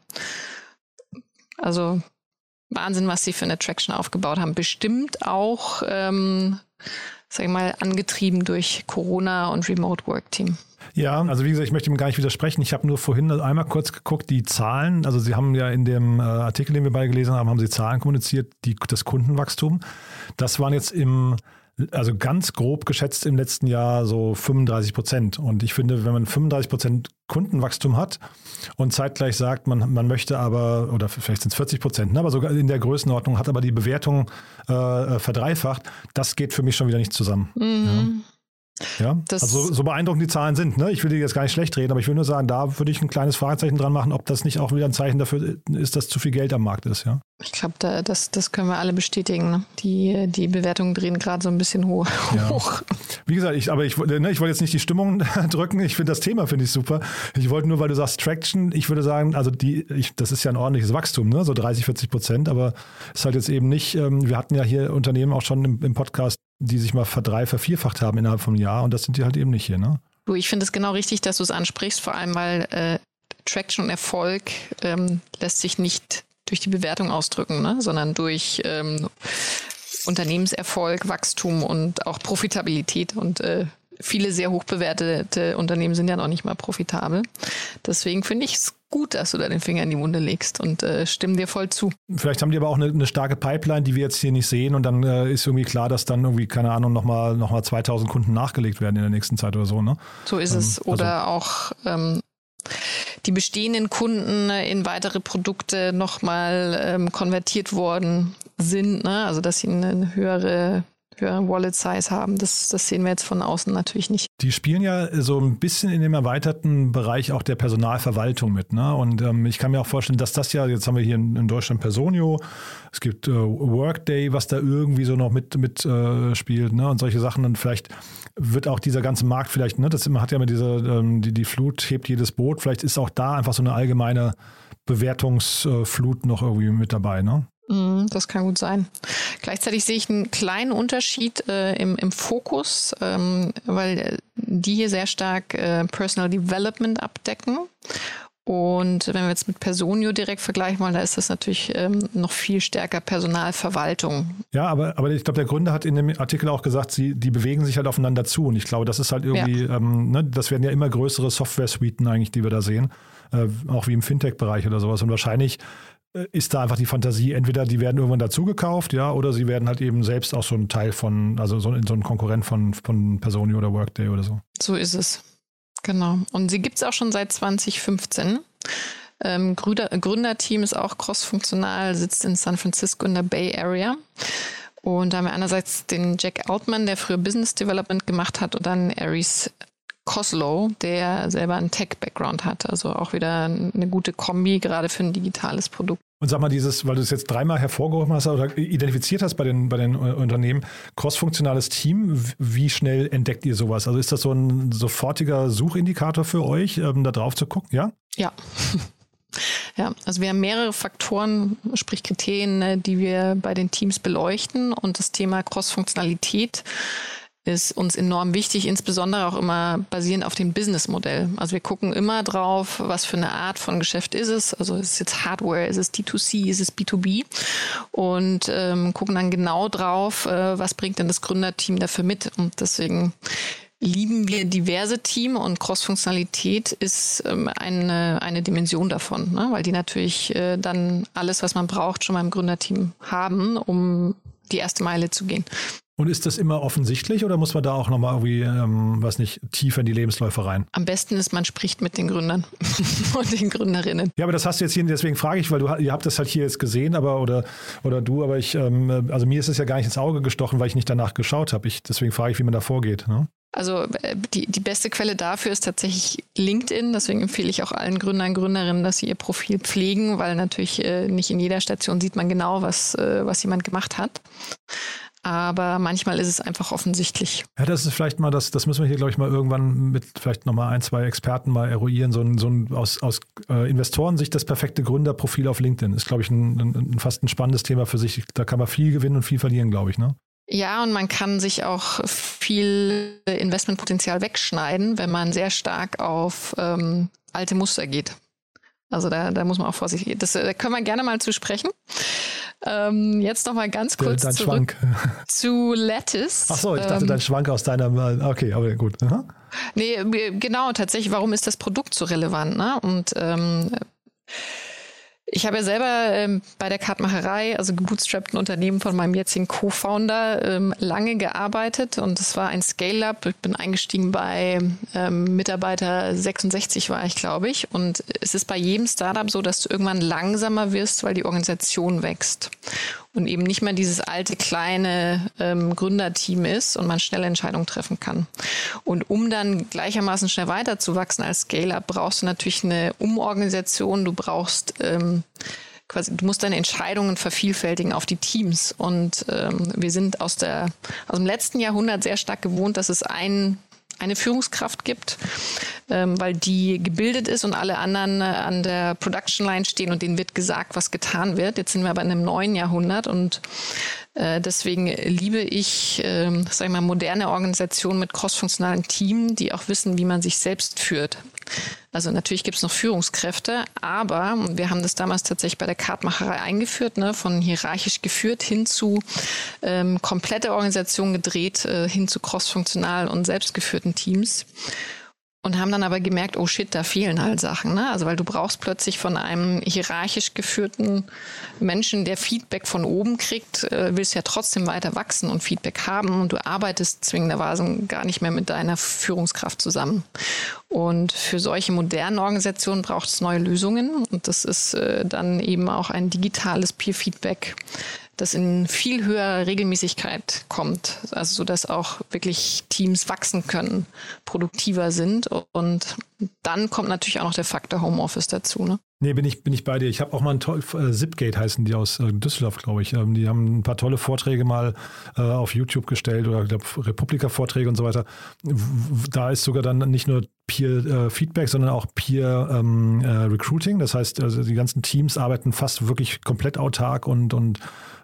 Also Wahnsinn, was sie für eine Traction aufgebaut haben. Bestimmt auch, ähm, sag ich mal, angetrieben durch Corona und Remote Work Team. Ja, also wie gesagt, ich möchte ihm gar nicht widersprechen. Ich habe nur vorhin einmal kurz geguckt, die Zahlen, also Sie haben ja in dem äh, Artikel, den wir beide gelesen haben, haben Sie Zahlen kommuniziert, die, das Kundenwachstum. Das waren jetzt im, also ganz grob geschätzt im letzten Jahr so fünfunddreißig Prozent. Und ich finde, wenn man fünfunddreißig Prozent Kundenwachstum hat und zeitgleich sagt, man, man möchte aber, oder vielleicht sind es vierzig Prozent, ne, aber sogar in der Größenordnung, hat aber die Bewertung äh, verdreifacht, das geht für mich schon wieder nicht zusammen. Mhm. Ja. Ja, das also so beeindruckend die Zahlen sind. Ne? Ich will die jetzt gar nicht schlecht reden, aber ich will nur sagen, da würde ich ein kleines Fragezeichen dran machen, ob das nicht auch wieder ein Zeichen dafür ist, dass zu viel Geld am Markt ist. Ja? Ich glaube, da, das, das können wir alle bestätigen. Ne? Die, die Bewertungen drehen gerade so ein bisschen hoch. Ja. Wie gesagt, ich, aber ich, ne, ich wollte jetzt nicht die Stimmung drücken. Ich finde das Thema finde ich super. Ich wollte nur, weil du sagst Traction, ich würde sagen, also die, ich, das ist ja ein ordentliches Wachstum, ne? So dreißig, vierzig Prozent, aber es ist halt jetzt eben nicht, ähm, wir hatten ja hier Unternehmen auch schon im, im Podcast, die sich mal verdrei, vervierfacht haben innerhalb vom Jahr und das sind die halt eben nicht hier, ne? Du, ich finde es genau richtig, dass du es ansprichst, vor allem weil äh, Traction und Erfolg ähm, lässt sich nicht durch die Bewertung ausdrücken, ne? Sondern durch ähm, Unternehmenserfolg, Wachstum und auch Profitabilität und äh, viele sehr hoch bewertete Unternehmen sind ja noch nicht mal profitabel. Deswegen finde ich es gut, dass du da den Finger in die Wunde legst und äh, stimmen dir voll zu. Vielleicht haben die aber auch eine, eine starke Pipeline, die wir jetzt hier nicht sehen und dann äh, ist irgendwie klar, dass dann irgendwie, keine Ahnung, nochmal noch mal zweitausend Kunden nachgelegt werden in der nächsten Zeit oder so, ne? So ist ähm, es. Oder also auch ähm, die bestehenden Kunden in weitere Produkte nochmal ähm, konvertiert worden sind, ne? Also dass sie eine höhere höhere Wallet Size haben. Das, das sehen wir jetzt von außen natürlich nicht. Die spielen ja so ein bisschen in dem erweiterten Bereich auch der Personalverwaltung mit, ne? Und ähm, ich kann mir auch vorstellen, dass das ja, jetzt haben wir hier in, in Deutschland Personio, es gibt äh, Workday, was da irgendwie so noch mit, mit äh, spielt, ne? Und solche Sachen. Und vielleicht wird auch dieser ganze Markt vielleicht, ne? Das man hat ja mit dieser, ähm, die, die Flut hebt jedes Boot, vielleicht ist auch da einfach so eine allgemeine Bewertungsflut noch irgendwie mit dabei, ne? Das kann gut sein. Gleichzeitig sehe ich einen kleinen Unterschied äh, im, im Fokus, ähm, weil die hier sehr stark äh, Personal Development abdecken. Und wenn wir jetzt mit Personio direkt vergleichen wollen, da ist das natürlich ähm, noch viel stärker Personalverwaltung. Ja, aber, aber ich glaube, der Gründer hat in dem Artikel auch gesagt, sie, die bewegen sich halt aufeinander zu. Und ich glaube, das ist halt irgendwie, ja. ähm, ne, das werden ja immer größere Software-Suiten eigentlich, die wir da sehen. Äh, auch wie im Fintech-Bereich oder sowas. Und wahrscheinlich ist da einfach die Fantasie, entweder die werden irgendwann dazugekauft, ja, oder sie werden halt eben selbst auch so ein Teil von, also so, so ein Konkurrent von, von Personio oder Workday oder so. So ist es. Genau. Und sie gibt es auch schon seit zwanzig fünfzehn. Ähm, Gründer, Gründerteam ist auch cross-funktional, sitzt in San Francisco in der Bay Area. Und da haben wir einerseits den Jack Altman, der früher Business Development gemacht hat, und dann Aries Koslow, der selber einen Tech-Background hat. Also auch wieder eine gute Kombi, gerade für ein digitales Produkt. Und sag mal, dieses, weil du es jetzt dreimal hervorgehoben hast oder identifiziert hast bei den, bei den Unternehmen, cross-funktionales Team, wie schnell entdeckt ihr sowas? Also ist das so ein sofortiger Suchindikator für euch, ähm, da drauf zu gucken, ja? Ja. Ja, also wir haben mehrere Faktoren, sprich Kriterien, die wir bei den Teams beleuchten, und das Thema Cross-Funktionalität ist uns enorm wichtig, insbesondere auch immer basierend auf dem Businessmodell. Also wir gucken immer drauf, was für eine Art von Geschäft ist es. Also ist es jetzt Hardware, ist es D zwei C, ist es B zwei B? Und ähm, gucken dann genau drauf, äh, was bringt denn das Gründerteam dafür mit. Und deswegen lieben wir diverse Team, und Cross-Funktionalität ist ähm, eine, eine Dimension davon, ne? Weil die natürlich äh, dann alles, was man braucht, schon mal im Gründerteam haben, um die erste Meile zu gehen. Und ist das immer offensichtlich oder muss man da auch nochmal irgendwie, ähm, was nicht, tiefer in die Lebensläufe rein? Am besten ist, man spricht mit den Gründern und den Gründerinnen. Ja, aber das hast du jetzt hier, deswegen frage ich, weil du, ihr habt das halt hier jetzt gesehen, aber oder, oder du, aber ich, ähm, also mir ist es ja gar nicht ins Auge gestochen, weil ich nicht danach geschaut habe. Ich, deswegen frage ich, wie man da vorgeht, ne? Also die, die beste Quelle dafür ist tatsächlich LinkedIn. Deswegen empfehle ich auch allen Gründern und Gründerinnen, dass sie ihr Profil pflegen, weil natürlich äh, nicht in jeder Station sieht man genau, was, äh, was jemand gemacht hat. Aber manchmal ist es einfach offensichtlich. Ja, das ist vielleicht mal, das, das müssen wir hier, glaube ich, mal irgendwann mit vielleicht nochmal ein, zwei Experten mal eruieren. So ein, so ein aus, aus äh, Investorensicht das perfekte Gründerprofil auf LinkedIn ist, glaube ich, ein, ein, fast ein spannendes Thema für sich. Da kann man viel gewinnen und viel verlieren, glaube ich, ne? Ja, und man kann sich auch viel Investmentpotenzial wegschneiden, wenn man sehr stark auf ähm, alte Muster geht. Also da, da muss man auch vorsichtig. Das da können wir gerne mal zu sprechen. Ähm, jetzt noch mal ganz kurz dein zurück Schwank. zu Lattice. Ach so, ich dachte, ähm, dein Schwank aus deiner, okay, aber gut. Aha. Nee, genau, tatsächlich, warum ist das Produkt so relevant? Ne? Und ähm, ich habe ja selber ähm, bei der Kartmacherei, also gebootstrappten Unternehmen von meinem jetzigen Co-Founder, ähm, lange gearbeitet und es war ein Scale-Up. Ich bin eingestiegen bei ähm, Mitarbeiter sechsundsechzig war ich, glaube ich. Und es ist bei jedem Startup so, dass du irgendwann langsamer wirst, weil die Organisation wächst und eben nicht mehr dieses alte, kleine ähm, Gründerteam ist und man schnelle Entscheidungen treffen kann. Und um dann gleichermaßen schnell weiterzuwachsen als Scale-Up, brauchst du natürlich eine Umorganisation, du brauchst ähm, quasi, du musst deine Entscheidungen vervielfältigen auf die Teams. Und ähm, wir sind aus, der, aus dem letzten Jahrhundert sehr stark gewohnt, dass es ein eine Führungskraft gibt, ähm, weil die gebildet ist und alle anderen äh, an der Production Line stehen und denen wird gesagt, was getan wird. Jetzt sind wir aber in einem neuen Jahrhundert und äh, deswegen liebe ich, äh, sag ich mal, moderne Organisationen mit crossfunktionalen Teams, die auch wissen, wie man sich selbst führt. Also natürlich gibt es noch Führungskräfte, aber wir haben das damals tatsächlich bei der Kartmacherei eingeführt, ne, von hierarchisch geführt hin zu ähm, komplette Organisation gedreht, äh, hin zu crossfunktional und selbstgeführten Teams. Und haben dann aber gemerkt, oh shit, da fehlen halt Sachen. Ne? Also weil du brauchst plötzlich von einem hierarchisch geführten Menschen, der Feedback von oben kriegt, äh, willst ja trotzdem weiter wachsen und Feedback haben. Und du arbeitest zwingenderweise gar nicht mehr mit deiner Führungskraft zusammen. Und für solche modernen Organisationen braucht es neue Lösungen. Und das ist äh, dann eben auch ein digitales Peer-Feedback, das in viel höherer Regelmäßigkeit kommt, also so dass auch wirklich Teams wachsen können, produktiver sind und dann kommt natürlich auch noch der Faktor Homeoffice dazu, ne? Nee, bin ich, bin ich bei dir. Ich habe auch mal ein toll, äh, Zipgate heißen die aus äh, Düsseldorf, glaube ich. Ähm, die haben ein paar tolle Vorträge mal äh, auf YouTube gestellt oder ich glaube Republika-Vorträge und so weiter. W- Da ist sogar dann nicht nur Peer-Feedback, äh, sondern auch Peer-Recruiting. Ähm, äh, das heißt, also die ganzen Teams arbeiten fast wirklich komplett autark und, und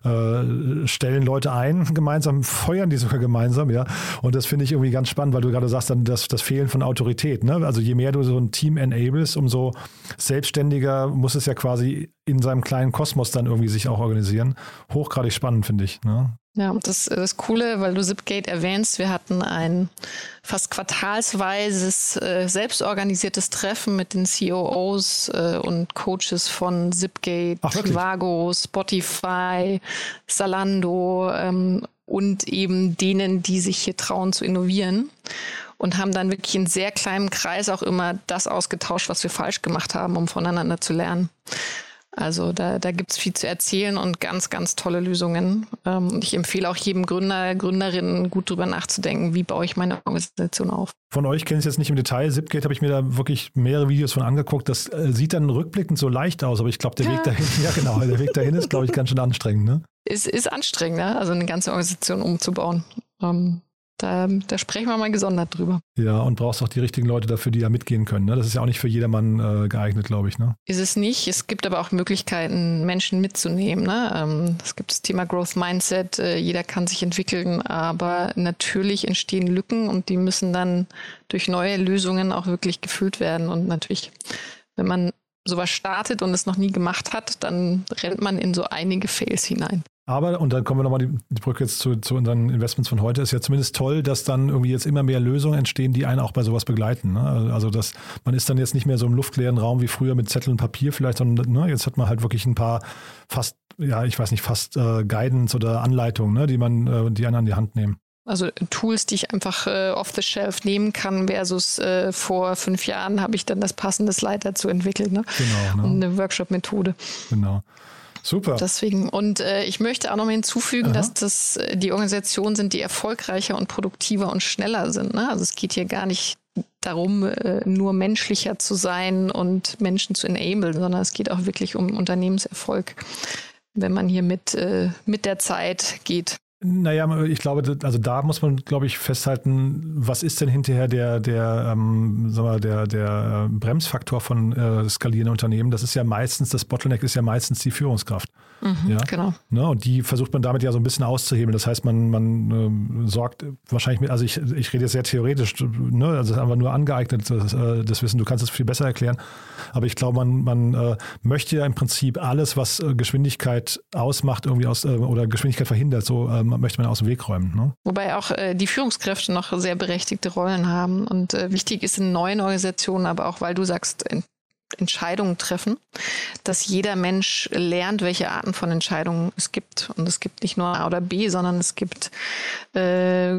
äh, stellen Leute ein gemeinsam, feuern die sogar gemeinsam, ja. Und das finde ich irgendwie ganz spannend, weil du gerade sagst, dann das, das Fehlen von Autorität, ne? Also je mehr du so ein Team enablest, umso selbstständiger muss es ja quasi in seinem kleinen Kosmos dann irgendwie sich auch organisieren. Hochgradig spannend, finde ich, ne? Ja, das ist das Coole, weil du Zipgate erwähnst. Wir hatten ein fast quartalsweises, äh, selbstorganisiertes Treffen mit den C O Os äh, und Coaches von Zipgate, Ach, wirklich? Trivago, Spotify, Zalando ähm, und eben denen, die sich hier trauen zu innovieren. Und haben dann wirklich in sehr kleinem Kreis auch immer das ausgetauscht, was wir falsch gemacht haben, um voneinander zu lernen. Also da, da gibt es viel zu erzählen und ganz, ganz tolle Lösungen. Und ich empfehle auch jedem Gründer, Gründerinnen gut drüber nachzudenken, wie baue ich meine Organisation auf. Von euch kenne ich es jetzt nicht im Detail. Zipgate habe ich mir da wirklich mehrere Videos von angeguckt. Das äh, sieht dann rückblickend so leicht aus, aber ich glaube, der Ja. Weg dahin, ja genau, der Weg dahin ist, glaube ich, ganz schön anstrengend, ne? Es ist anstrengend, ne? Also eine ganze Organisation umzubauen. Ähm, Da, da sprechen wir mal gesondert drüber. Ja, und brauchst auch die richtigen Leute dafür, die da mitgehen können. Ne? Das ist ja auch nicht für jedermann äh, geeignet, glaube ich. Ne? Ist es nicht. Es gibt aber auch Möglichkeiten, Menschen mitzunehmen. Ne? Ähm, es gibt das Thema Growth Mindset. Äh, jeder kann sich entwickeln, aber natürlich entstehen Lücken und die müssen dann durch neue Lösungen auch wirklich gefüllt werden. Und natürlich, wenn man sowas startet und es noch nie gemacht hat, dann rennt man in so einige Fails hinein. Aber, und dann kommen wir nochmal die, die Brücke jetzt zu, zu unseren Investments von heute, ist ja zumindest toll, dass dann irgendwie jetzt immer mehr Lösungen entstehen, die einen auch bei sowas begleiten. Ne? Also das, man ist dann jetzt nicht mehr so im luftleeren Raum wie früher mit Zettel und Papier vielleicht, sondern ne, jetzt hat man halt wirklich ein paar fast, ja, ich weiß nicht, fast äh, Guidance oder Anleitungen, ne, die man, äh, die einen an die Hand nehmen. Also Tools, die ich einfach äh, off the shelf nehmen kann, versus äh, vor fünf Jahren habe ich dann das passende Slide dazu entwickelt. Ne? Genau. Ne? Und eine Workshop-Methode. Genau. Super. Deswegen, und äh, ich möchte auch noch mal hinzufügen, Aha. dass das äh, die Organisationen sind, die erfolgreicher und produktiver und schneller sind. Ne? Also es geht hier gar nicht darum, äh, nur menschlicher zu sein und Menschen zu enablen, sondern es geht auch wirklich um Unternehmenserfolg, wenn man hier mit, äh, mit der Zeit geht. Naja, ich glaube, also da muss man, glaube ich, festhalten, was ist denn hinterher der, der, ähm, sagen wir, der, der Bremsfaktor von äh, skalierenden Unternehmen? Das ist ja meistens, das Bottleneck ist ja meistens die Führungskraft. Mhm, ja? Genau. Ne? Und die versucht man damit ja so ein bisschen auszuhebeln. Das heißt, man, man äh, sorgt wahrscheinlich mit, also ich, ich rede jetzt sehr theoretisch, ne? Also das ist einfach nur angeeignet, das, äh, das Wissen, du kannst es viel besser erklären. Aber ich glaube, man, man äh, möchte ja im Prinzip alles, was äh, Geschwindigkeit ausmacht, irgendwie aus äh, oder Geschwindigkeit verhindert, so ähm, möchte man aus dem Weg räumen. Ne? Wobei auch äh, die Führungskräfte noch sehr berechtigte Rollen haben. Und äh, wichtig ist in neuen Organisationen, aber auch, weil du sagst, in Entscheidungen treffen, dass jeder Mensch lernt, welche Arten von Entscheidungen es gibt. Und es gibt nicht nur A oder B, sondern es gibt äh,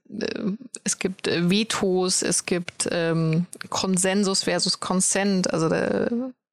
es gibt Vetos, es gibt ähm, Konsensus versus Consent. Also da,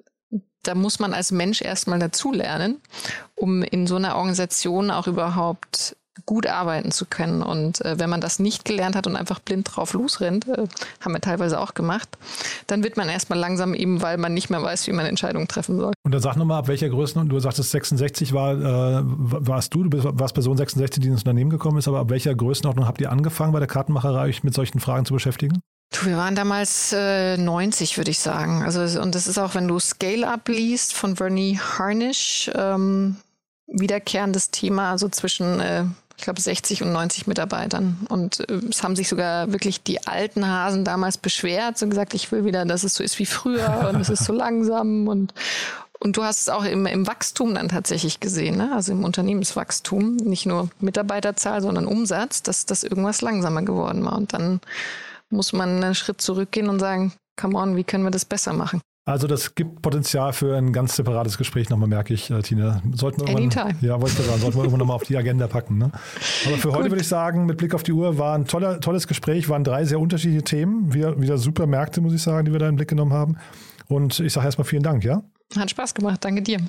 da muss man als Mensch erstmal dazulernen, um in so einer Organisation auch überhaupt gut arbeiten zu können. Und äh, wenn man das nicht gelernt hat und einfach blind drauf losrennt, äh, haben wir teilweise auch gemacht, dann wird man erstmal langsam eben, weil man nicht mehr weiß, wie man Entscheidungen treffen soll. Und dann sag nochmal, ab welcher Größe, du sagtest sechsundsechzig war, äh, warst du, du warst Person sechsundsechzig, die ins Unternehmen gekommen ist, aber ab welcher Größenordnung habt ihr angefangen bei der Kartenmacherei, euch mit solchen Fragen zu beschäftigen? Wir waren damals äh, neunzig, würde ich sagen. Also, und das ist auch, wenn du Scale-Up liest von Verney Harnish, ähm, wiederkehrendes Thema, also zwischen äh, ich glaube, sechzig und neunzig Mitarbeitern. Und äh, es haben sich sogar wirklich die alten Hasen damals beschwert und gesagt, ich will wieder, dass es so ist wie früher und es ist so langsam. Und, und du hast es auch im, im Wachstum dann tatsächlich gesehen, ne? Also im Unternehmenswachstum, nicht nur Mitarbeiterzahl, sondern Umsatz, dass das irgendwas langsamer geworden war. Und dann muss man einen Schritt zurückgehen und sagen, come on, wie können wir das besser machen? Also das gibt Potenzial für ein ganz separates Gespräch nochmal, merke ich, Tina. Sollten wir irgendwann, ja, wollte ich sagen, sollten wir irgendwann nochmal auf die Agenda packen. Ne? Aber für heute würde ich sagen, mit Blick auf die Uhr, war ein toller, tolles Gespräch, waren drei sehr unterschiedliche Themen, wieder, wieder super Märkte, muss ich sagen, die wir da in den Blick genommen haben. Und ich sage erstmal vielen Dank, ja? Hat Spaß gemacht, danke dir.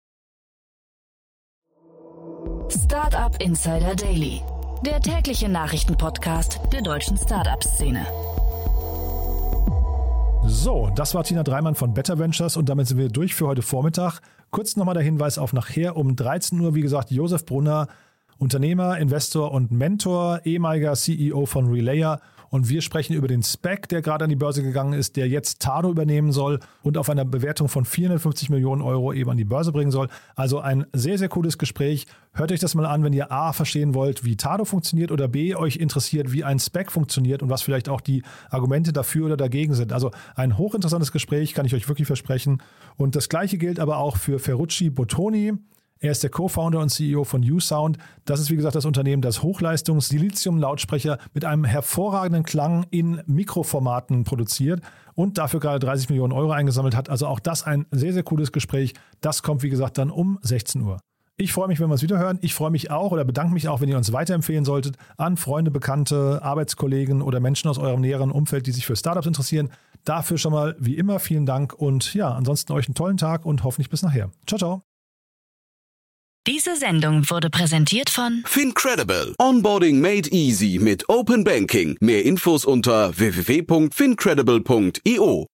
Startup Insider Daily, der tägliche Nachrichtenpodcast der deutschen Startup-Szene. So, das war Tina Dreimann von Better Ventures und damit sind wir durch für heute Vormittag. Kurz nochmal der Hinweis auf nachher um dreizehn Uhr, wie gesagt, Josef Brunner, Unternehmer, Investor und Mentor, ehemaliger C E O von Relayer. Und wir sprechen über den SPAC, der gerade an die Börse gegangen ist, der jetzt Tado übernehmen soll und auf einer Bewertung von vierhundertfünfzig Millionen Euro eben an die Börse bringen soll. Also ein sehr, sehr cooles Gespräch. Hört euch das mal an, wenn ihr A, verstehen wollt, wie Tado funktioniert oder B, euch interessiert, wie ein SPAC funktioniert und was vielleicht auch die Argumente dafür oder dagegen sind. Also ein hochinteressantes Gespräch, kann ich euch wirklich versprechen. Und das Gleiche gilt aber auch für Ferrucci Bottoni. Er ist der Co-Founder und C E O von U-Sound. Das ist, wie gesagt, das Unternehmen, das Hochleistungs-Silizium-Lautsprecher mit einem hervorragenden Klang in Mikroformaten produziert und dafür gerade dreißig Millionen Euro eingesammelt hat. Also auch das ein sehr, sehr cooles Gespräch. Das kommt, wie gesagt, dann um sechzehn Uhr. Ich freue mich, wenn wir uns wiederhören. Ich freue mich auch oder bedanke mich auch, wenn ihr uns weiterempfehlen solltet an Freunde, Bekannte, Arbeitskollegen oder Menschen aus eurem näheren Umfeld, die sich für Startups interessieren. Dafür schon mal wie immer vielen Dank und ja, ansonsten euch einen tollen Tag und hoffentlich bis nachher. Ciao, ciao. Diese Sendung wurde präsentiert von Fincredible. Onboarding made easy mit Open Banking. Mehr Infos unter w w w punkt fincredible punkt i o.